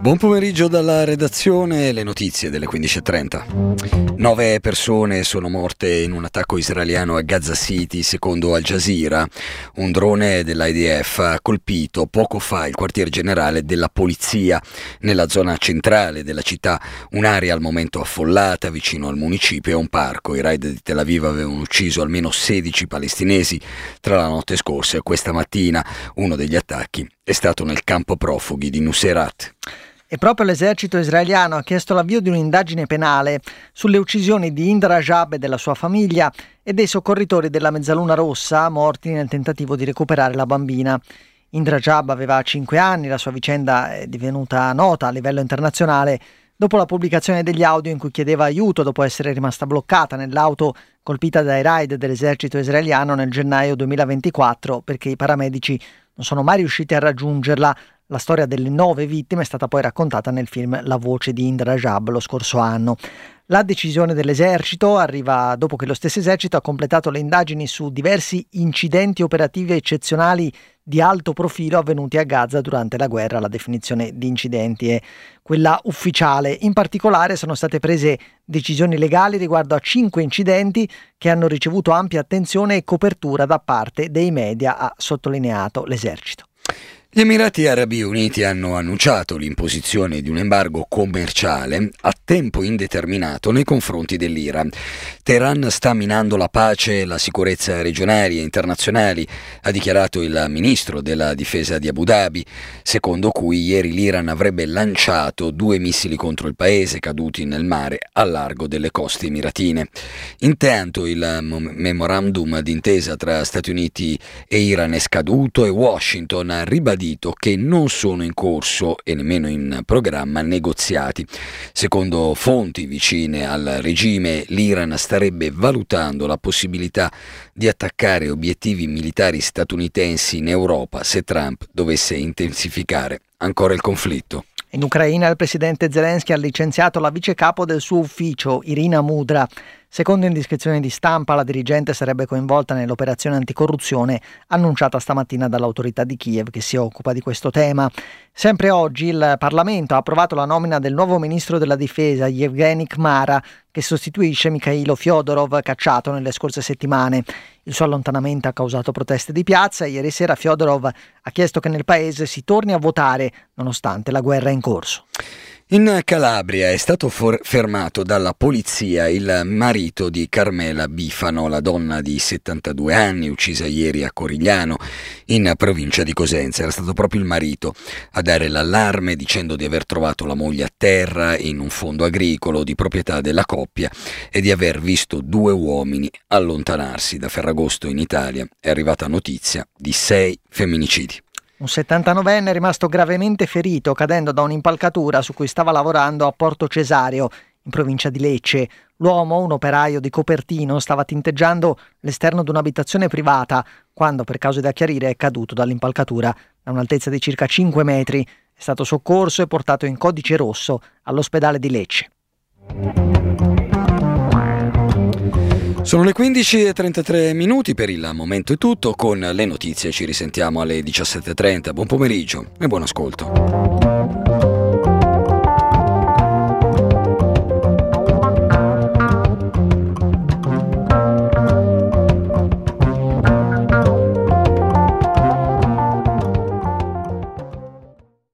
Buon pomeriggio dalla redazione, le notizie delle 15:30. 9 persone sono morte in un attacco israeliano a Gaza City, secondo Al Jazeera. Un drone dell'IDF ha colpito poco fa il quartier generale della polizia nella zona centrale della città, un'area al momento affollata vicino al municipio e a un parco. I raid di Tel Aviv avevano ucciso almeno 16 palestinesi tra la notte scorsa e questa mattina. Uno degli attacchi è stato nel campo profughi di Nuseirat. E proprio l'esercito israeliano ha chiesto l'avvio di un'indagine penale sulle uccisioni di Indra Rajab e della sua famiglia e dei soccorritori della Mezzaluna Rossa morti nel tentativo di recuperare la bambina. Indra Rajab aveva 5 anni, la sua vicenda è divenuta nota a livello internazionale dopo la pubblicazione degli audio in cui chiedeva aiuto dopo essere rimasta bloccata nell'auto colpita dai raid dell'esercito israeliano nel gennaio 2024 perché i paramedici non sono mai riusciti a raggiungerla. La storia delle 9 vittime è stata poi raccontata nel film La voce di Indra Rajab lo scorso anno. La decisione dell'esercito arriva dopo che lo stesso esercito ha completato le indagini su diversi incidenti operativi eccezionali di alto profilo avvenuti a Gaza durante la guerra. La definizione di incidenti è quella ufficiale. In particolare sono state prese decisioni legali riguardo a 5 incidenti che hanno ricevuto ampia attenzione e copertura da parte dei media, ha sottolineato l'esercito. Gli Emirati Arabi Uniti hanno annunciato l'imposizione di un embargo commerciale a tempo indeterminato nei confronti dell'Iran. Teheran sta minando la pace e la sicurezza regionali e internazionali, ha dichiarato il ministro della difesa di Abu Dhabi, secondo cui ieri l'Iran avrebbe lanciato 2 missili contro il paese caduti nel mare a largo delle coste emiratine. Intanto il memorandum d'intesa tra Stati Uniti e Iran è scaduto e Washington ha ribadito che non sono in corso e nemmeno in programma negoziati. Secondo fonti vicine al regime, l'Iran starebbe valutando la possibilità di attaccare obiettivi militari statunitensi in Europa se Trump dovesse intensificare ancora il conflitto. In Ucraina il presidente Zelensky ha licenziato la vice capo del suo ufficio, Irina Mudra. Secondo indiscrezioni di stampa, la dirigente sarebbe coinvolta nell'operazione anticorruzione annunciata stamattina dall'autorità di Kiev che si occupa di questo tema. Sempre oggi il Parlamento ha approvato la nomina del nuovo ministro della difesa, Yevgeny Kmara, che sostituisce Mikhailo Fyodorov, cacciato nelle scorse settimane. Il suo allontanamento ha causato proteste di piazza e ieri sera Fyodorov ha chiesto che nel paese si torni a votare, nonostante la guerra in corso. In Calabria è stato fermato dalla polizia il marito di Carmela Bifano, la donna di 72 anni uccisa ieri a Corigliano, in provincia di Cosenza. Era stato proprio il marito a dare l'allarme dicendo di aver trovato la moglie a terra in un fondo agricolo di proprietà della coppia e di aver visto 2 uomini allontanarsi. Da Ferragosto in Italia è arrivata notizia di 6 femminicidi. Un 79enne è rimasto gravemente ferito cadendo da un'impalcatura su cui stava lavorando a Porto Cesareo, in provincia di Lecce. L'uomo, un operaio di Copertino, stava tinteggiando l'esterno di un'abitazione privata quando, per cause da chiarire, è caduto dall'impalcatura da un'altezza di circa 5 metri. È stato soccorso e portato in codice rosso all'ospedale di Lecce. Sono le 15:33, per il momento è tutto, con le notizie ci risentiamo alle 17:30, buon pomeriggio e buon ascolto.